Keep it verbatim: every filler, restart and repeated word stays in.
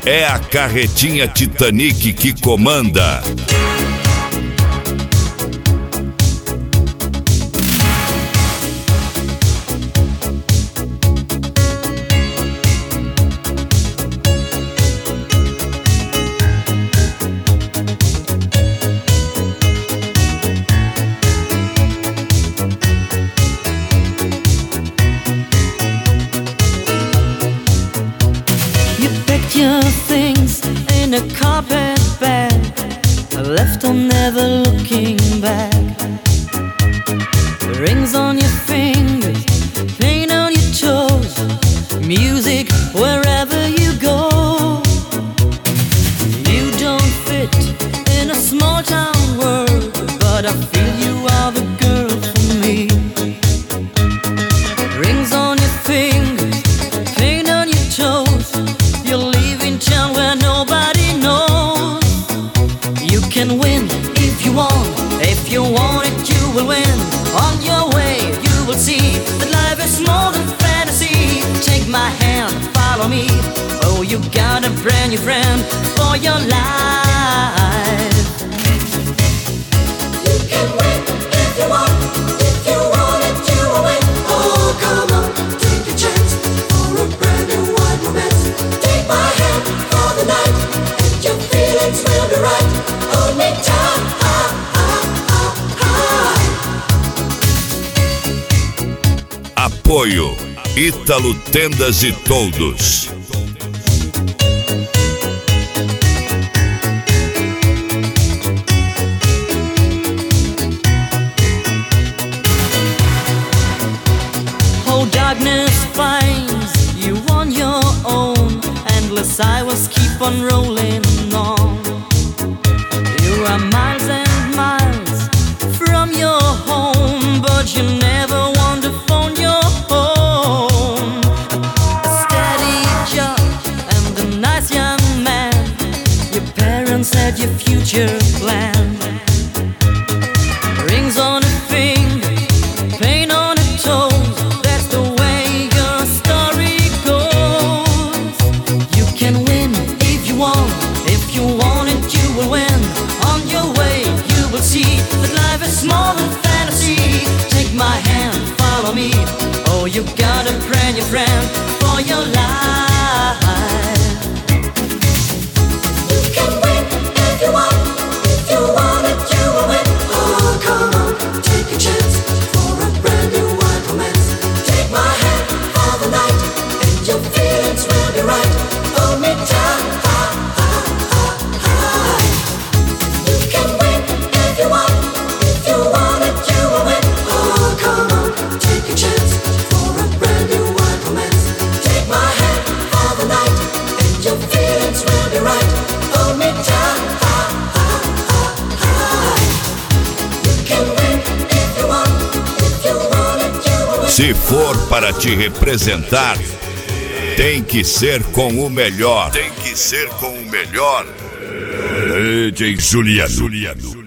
é a carretinha Titanic que comanda. Your things in a carpet bag, left on never looking back. Rings on your fingers, paint on your toes, music wherever you go. You don't fit in a small town world, but I feel you are the girl for me. Rings on your fingers, paint on your toes, you're leaving town where nobody knows. You can win if you want, if you want it you will win. On your way you will see that life is more than fantasy. Take my hand, follow me, oh you got a brand new friend for your life. You can win if you want, if you want it you will win. Oh come on, take a chance for a brand new wide romance. Take my hand for the night, and your feelings will be right. Hold me tight, ah, ah, ah, ah. Apoio Ítalo Tendas e Toldos. Oh, darkness finds you on your own. Endless highways keep on rolling on. You are miles and miles from your home, but you never want to phone your home. A steady job and a nice young man, your parents had your future planned. Rings on a finger, paint on a toe, that's the way your story goes. You can win if you want, if you want it you will win. On your way you will see that life is more than fantasy. Take my hand, follow me, oh you got a brand new friend for your life. You can win if you want, if you want it you will win. Oh come on, take a chance for a brand new wide romance. Take my hand for the night, and your feelings will be right. Hold me tight, ah, ah, ah, ah. You can win if you want, if you want it you will win. Oh come on, take a chance for a brand new wide romance. Take my hand for the night, and your feelings will be right. Hold me tight, ah, ah, ah, ah. You can win if you want, if you want it you will win. Se for para te representar, tem que ser com o melhor. Tem que ser com o melhor. D J Juliano.